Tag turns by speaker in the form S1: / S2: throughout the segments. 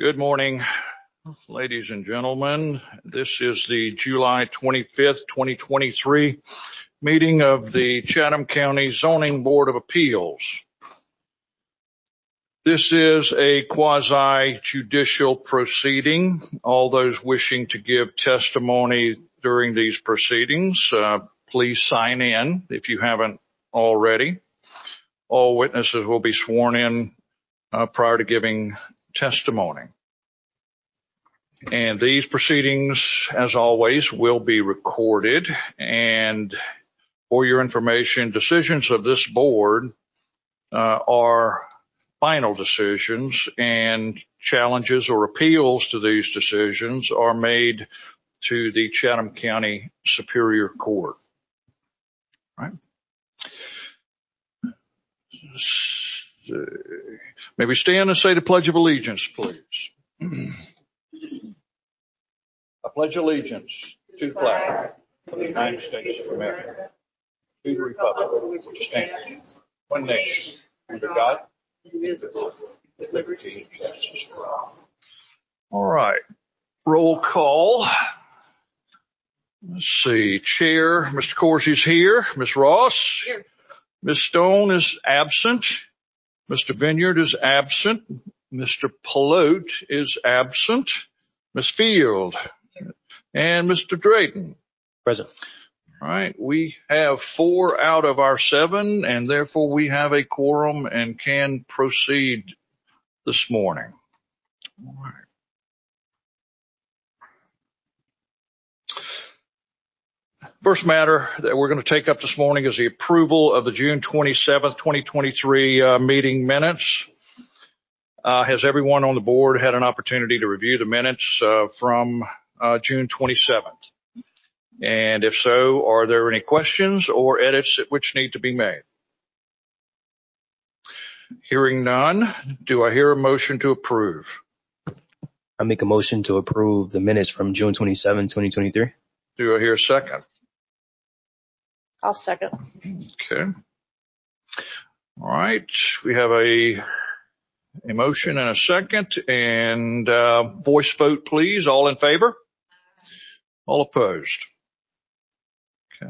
S1: Good morning, ladies and gentlemen. This is the July 25th, 2023 meeting of the Chatham County Zoning Board of Appeals. This is a quasi-judicial proceeding. All those wishing to give testimony during these proceedings, please sign in if you haven't already. All witnesses will be sworn in prior to giving testimony. And these proceedings, as always, will be recorded. And for your information, decisions of this board are final decisions, and challenges or appeals to these decisions are made to the Chatham County Superior Court. All right. May we stand and say the Pledge of Allegiance, please. I pledge allegiance to the flag of the United States of America, to the republic which stands one nation, under God, indivisible, with liberty and justice for all. All right. Roll call. Let's see. Chair, Mr. Corsi's here. Ms. Ross. Here. Ms. Stone is absent. Mr. Vineyard is absent. Mr. Pelote is absent. Ms. Field and Mr. Drayton.
S2: Present.
S1: All right. We have 4 out of our 7, and therefore we have a quorum and can proceed this morning. All right. First matter that we're going to take up this morning is the approval of the June 27th, 2023 meeting minutes. Has everyone on the board had an opportunity to review the minutes from June 27th? And if so, are there any questions or edits which need to be made? Hearing none, do I hear a motion to approve?
S2: I make a motion to approve the minutes from June 27, 2023.
S1: Do I hear a second?
S3: I'll second.
S1: Okay. All right. We have a motion and a second, and voice vote, please. All in favor? All opposed? Okay.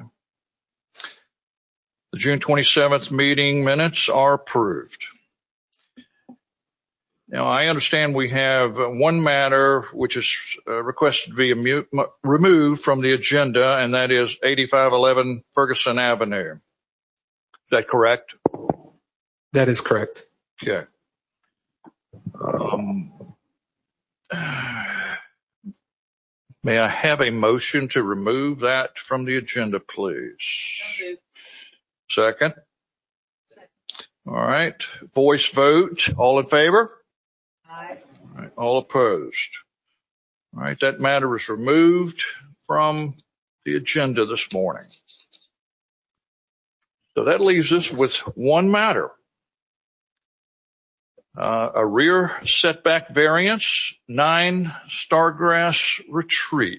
S1: The June 27th meeting minutes are approved. Now, I understand we have one matter which is requested to be removed from the agenda, and that is 8511 Ferguson Avenue. Is that correct?
S4: That is correct.
S1: Okay. May I have a motion to remove that from the agenda, please? Second? All right. Voice vote. All in favor?
S3: Aye.
S1: All right. All opposed? All right. That matter is removed from the agenda this morning. So that leaves us with one matter. A rear setback variance, 9 Stargrass Retreat.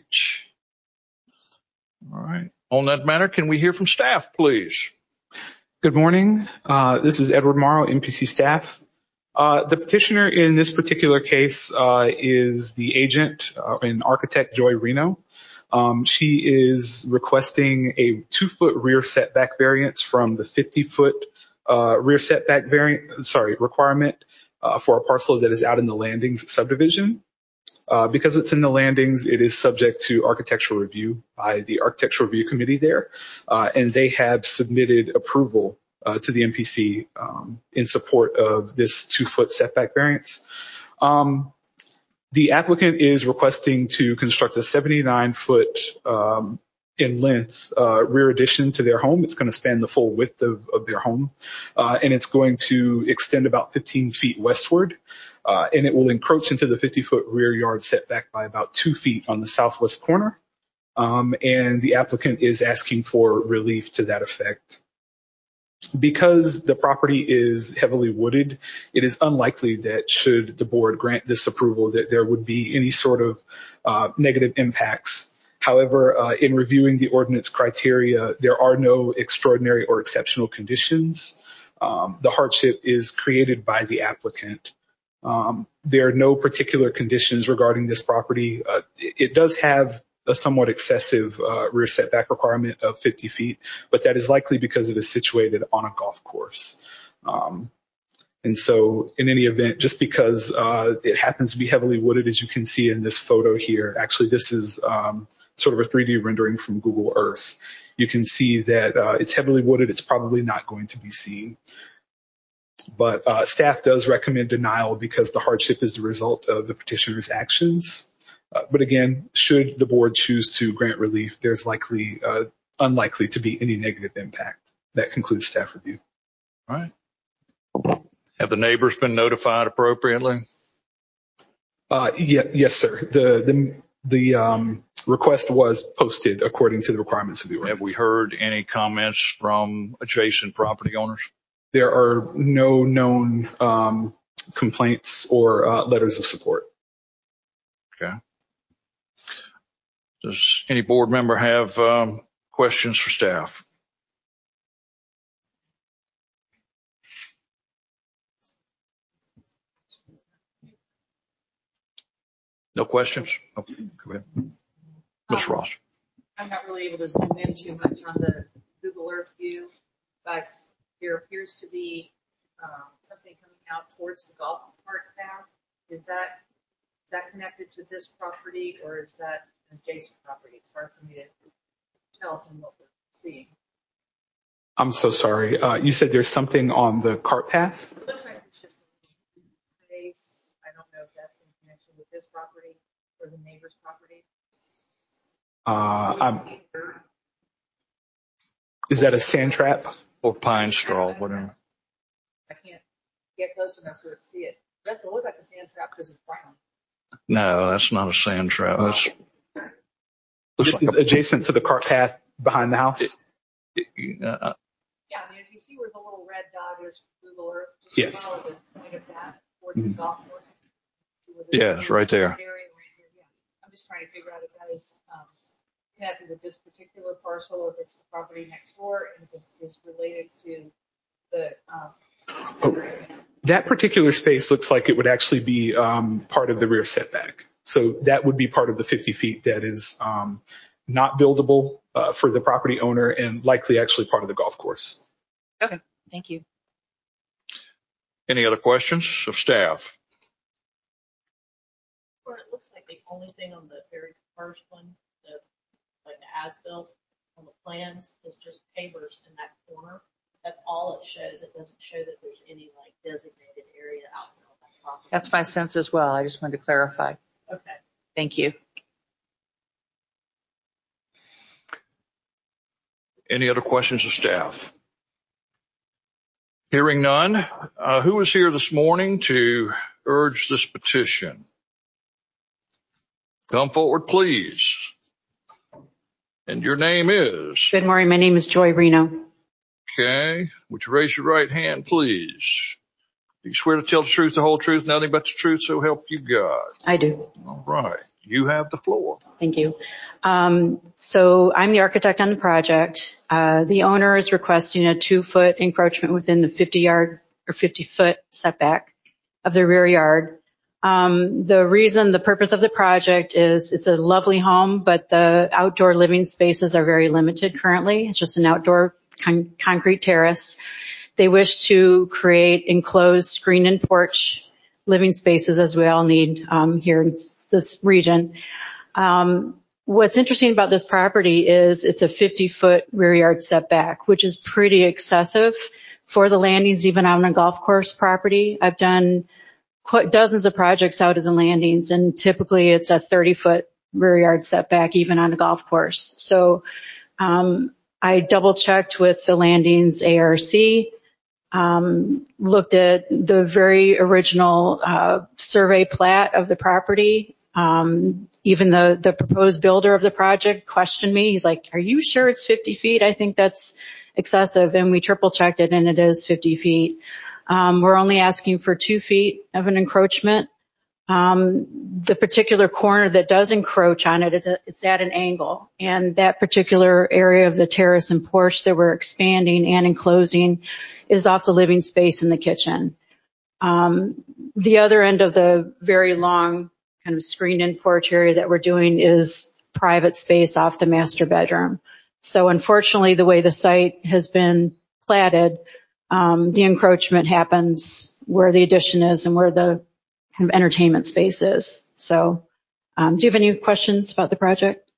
S1: All right. On that matter, can we hear from staff, please?
S4: Good morning. This is Edward Morrow, MPC staff. The petitioner in this particular case is the agent and architect Joy Reno. She is requesting a 2-foot rear setback variance from the 50-foot rear setback requirement for a parcel that is out in the Landings subdivision. Because it's in the Landings, it is subject to architectural review by the Architectural Review Committee there, and they have submitted approval to the MPC in support of this 2-foot setback variance. The applicant is requesting to construct a 79-foot in length rear addition to their home. It's going to span the full width of their home, and it's going to extend about 15 feet westward, and it will encroach into the 50-foot rear yard setback by about 2 feet on the southwest corner, and the applicant is asking for relief to that effect. Because the property is heavily wooded, it is unlikely that should the board grant this approval that there would be any sort of negative impacts. However, in reviewing the ordinance criteria, there are no extraordinary or exceptional conditions. The hardship is created by the applicant. There are no particular conditions regarding this property. It does have a somewhat excessive rear setback requirement of 50 feet, but that is likely because it is situated on a golf course. And so in any event, just because it happens to be heavily wooded, as you can see in this photo here, actually this is sort of a 3D rendering from Google Earth. You can see that it's heavily wooded. It's probably not going to be seen. But staff does recommend denial because the hardship is the result of the petitioner's actions. But again, should the board choose to grant relief, there's unlikely to be any negative impact. That concludes staff review.
S1: All right. Have the neighbors been notified appropriately?
S4: Yes, sir. The request was posted according to the requirements of the ordinance.
S1: Have we heard any comments from adjacent property owners?
S4: There are no known complaints or letters of support.
S1: Okay. Does any board member have questions for staff? No questions? Okay, go ahead. Ms. Ross.
S3: I'm not really able to zoom in too much on the Google Earth view, but there appears to be something coming out towards the golf cart path. Is that connected to this property, or is that an adjacent property? It's hard for me to tell from what we're seeing.
S4: I'm so sorry. You said there's something on the cart path?
S3: It looks like it's just a space. I don't know if that's in connection with this property or the neighbor's property.
S4: Is that a sand trap?
S1: Or pine straw, whatever.
S3: I can't get close enough to see it. It doesn't look like a sand trap because it's brown.
S1: No, that's not a sand trap.
S4: This is adjacent to the cart path behind the house?
S3: Yeah, I mean, if you see where the little red dot is, Google Earth, just follow the point of that towards the golf course.
S1: Yes, right there.
S3: Yeah. I'm just trying to figure out if that is connected with this particular parcel, or if it's the property next door, and if it is related to the.
S4: That particular space looks like it would actually be part of the rear setback. So that would be part of the 50 feet that is not buildable for the property owner, and likely actually part of the golf course.
S3: Okay, thank you.
S1: Any other questions of staff?
S5: Or it looks like the only thing on the very first one, like the as-built on the plans, is just pavers in that corner. That's all it shows. It doesn't show that there's any like designated area out there on that property.
S3: That's my sense as well. I just wanted to clarify.
S5: Okay.
S3: Thank you.
S1: Any other questions of staff? Hearing none, who is here this morning to urge this petition? Come forward, please. And your name is?
S6: Good morning. My name is Joy Reno.
S1: Okay. Would you raise your right hand, please? Do you swear to tell the truth, the whole truth, nothing but the truth, so help you God?
S6: I do.
S1: All right. You have the floor.
S6: Thank you. So I'm the architect on the project. The owner is requesting a 2-foot encroachment within the 50-yard or 50-foot setback of the rear yard. The purpose of the project is it's a lovely home, but the outdoor living spaces are very limited currently. It's just an outdoor concrete terrace. They wish to create enclosed screen and porch living spaces, as we all need here in this region. What's interesting about this property is it's a 50-foot rear yard setback, which is pretty excessive for the landings, even on a golf course property. I've done dozens of projects out of the landings, and typically it's a 30-foot rear yard setback, even on a golf course. So I double-checked with the landings ARC, looked at the very original survey plat of the property. Even the proposed builder of the project questioned me. He's like, "Are you sure it's 50 feet? I think that's excessive." And we triple checked it, and it is 50 feet. We're only asking for 2 feet of an encroachment. The particular corner that does encroach on it, it's at an angle. And that particular area of the terrace and porch that we're expanding and enclosing is off the living space in the kitchen. The other end of the very long kind of screened-in porch area that we're doing is private space off the master bedroom. So unfortunately, the way the site has been platted, the encroachment happens where the addition is and where the kind of entertainment space is. So do you have any questions about the project?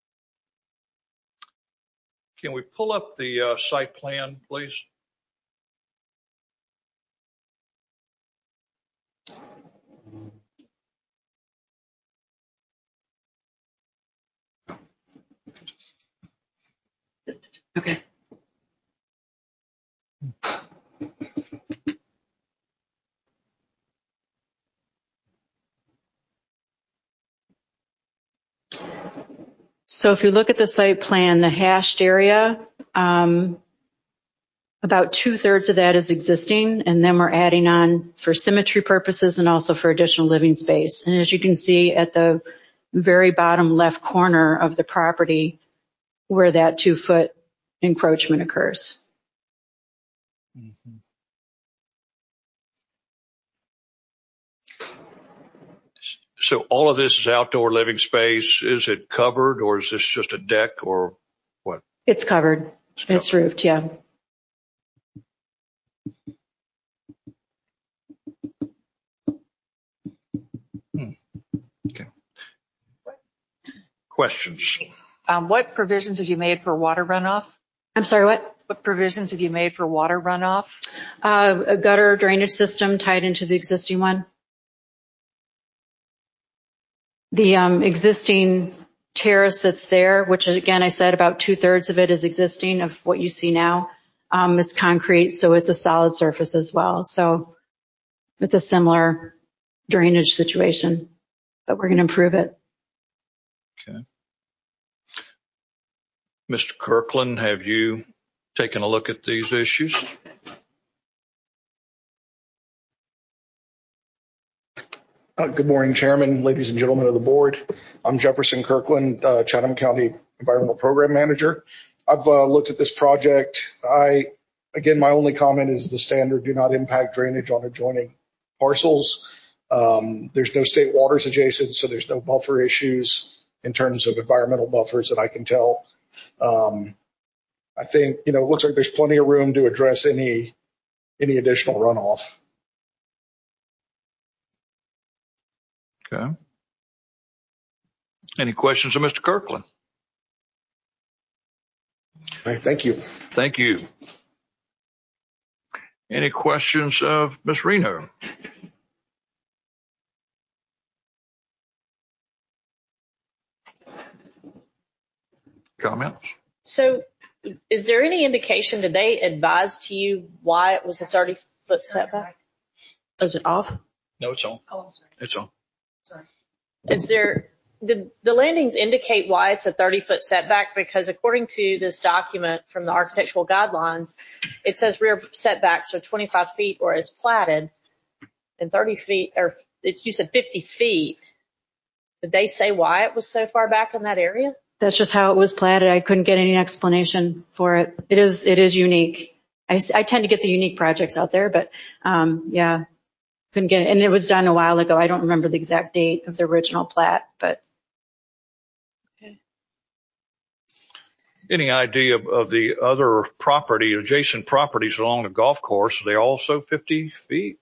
S1: Can we pull up the site plan, please?
S6: Okay. So if you look at the site plan, the hashed area, about 2/3 of that is existing, and then we're adding on for symmetry purposes and also for additional living space. And as you can see at the very bottom left corner of the property where that 2-foot encroachment occurs.
S1: Mm-hmm. So all of this is outdoor living space. Is it covered, or is this just a deck, or what?
S6: It's covered. It's roofed, yeah.
S1: Okay. Questions?
S3: What provisions have you made for water runoff?
S6: I'm sorry, what?
S3: What provisions have you made for water runoff?
S6: A gutter drainage system tied into the existing one. The existing terrace that's there, which again, I said about 2/3 of it is existing of what you see now. It's concrete, so it's a solid surface as well. So it's a similar drainage situation, but we're going to improve it.
S1: Okay. Mr. Kirkland, have you taken a look at these issues?
S7: Good morning, Chairman, ladies and gentlemen of the board. I'm Jefferson Kirkland, Chatham County Environmental Program Manager. I've looked at this project. Again, my only comment is the standard do not impact drainage on adjoining parcels. There's no state waters adjacent, so there's no buffer issues in terms of environmental buffers that I can tell. I think, it looks like there's plenty of room to address any additional runoff.
S1: Okay. Any questions of Mr. Kirkland?
S7: All right, thank you.
S1: Thank you. Any questions of Ms. Reno? Comments?
S5: So is there any indication, did they advise to you why it was a 30-foot setback?
S6: Is it off?
S1: No, it's on.
S3: Oh, I'm sorry.
S1: It's on.
S3: Sorry.
S5: Is there, did the landings indicate why it's a 30-foot setback? Because according to this document from the architectural guidelines, it says rear setbacks are 25 feet or as platted, and 30 feet, or you said 50 feet. Did they say why it was so far back in that area?
S6: That's just how it was platted. I couldn't get any explanation for it. It is unique. I tend to get the unique projects out there, but yeah, couldn't get it. And it was done a while ago. I don't remember the exact date of the original plat, but.
S5: Okay.
S1: Any idea of the other adjacent properties along the golf course? Are they also 50 feet?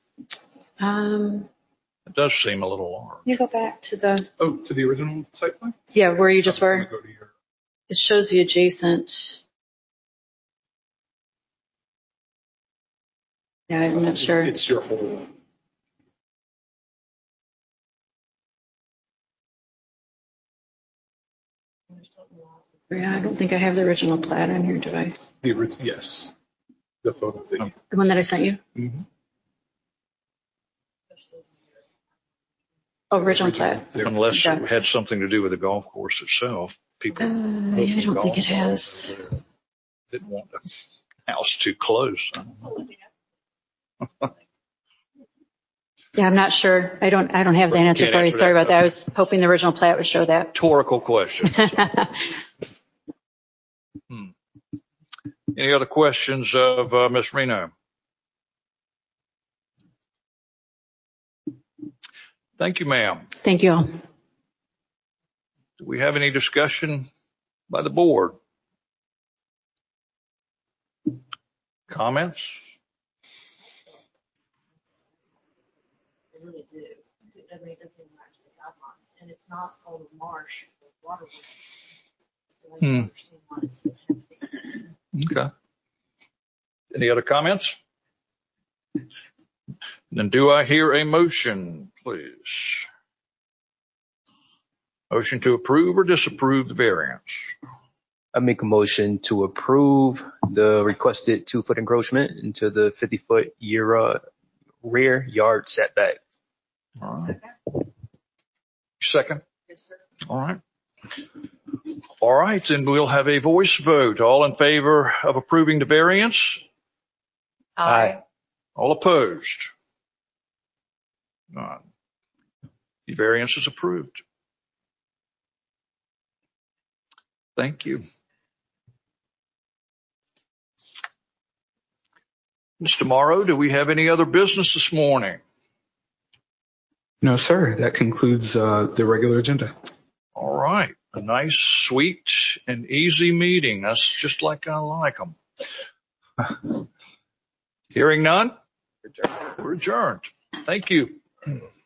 S1: It does seem a little large.
S6: You go back to
S4: To the original site plan?
S6: yeah, where you just were.
S4: Go to your,
S6: It shows the adjacent. Yeah, I'm not sure.
S4: It's your whole.
S6: Yeah, I don't think I have the original plat on here, do I?
S4: Yes. The photo thing.
S6: The one that I sent you?
S4: Mm-hmm.
S6: Oh, original plat.
S1: Unless
S6: Yeah.
S1: it had something to do with the golf course itself. People.
S6: I don't think it has.
S1: Didn't want the house too close.
S6: Yeah, I'm not sure. I don't have the answer
S1: Can't
S6: for you.
S1: answer
S6: Sorry
S1: that.
S6: about that. I was hoping the original plat would show that.
S1: Rhetorical question. Any other questions of Ms. Reno? Thank you, ma'am.
S6: Thank you all.
S1: Do we have any discussion by the board? Comments?
S5: They really do. I mean, it doesn't even match the guidelines, and it's not all the marsh or water. So I don't understand why it's so hefty.
S1: Okay. Any other comments? Then do I hear a motion, please? Motion to approve or disapprove the variance?
S2: I make a motion to approve the requested 2-foot encroachment into the 50-foot rear yard setback.
S1: All right. Second?
S3: Yes, sir.
S1: All right. All right, then we'll have a voice vote. All in favor of approving the variance?
S2: Aye.
S1: All opposed? None. The variance is approved. Thank you. Mr. Morrow, do we have any other business this morning?
S4: No, sir. That concludes the regular agenda.
S1: All right. A nice, sweet, and easy meeting. That's just like I like them. Hearing none, we're adjourned. Thank you.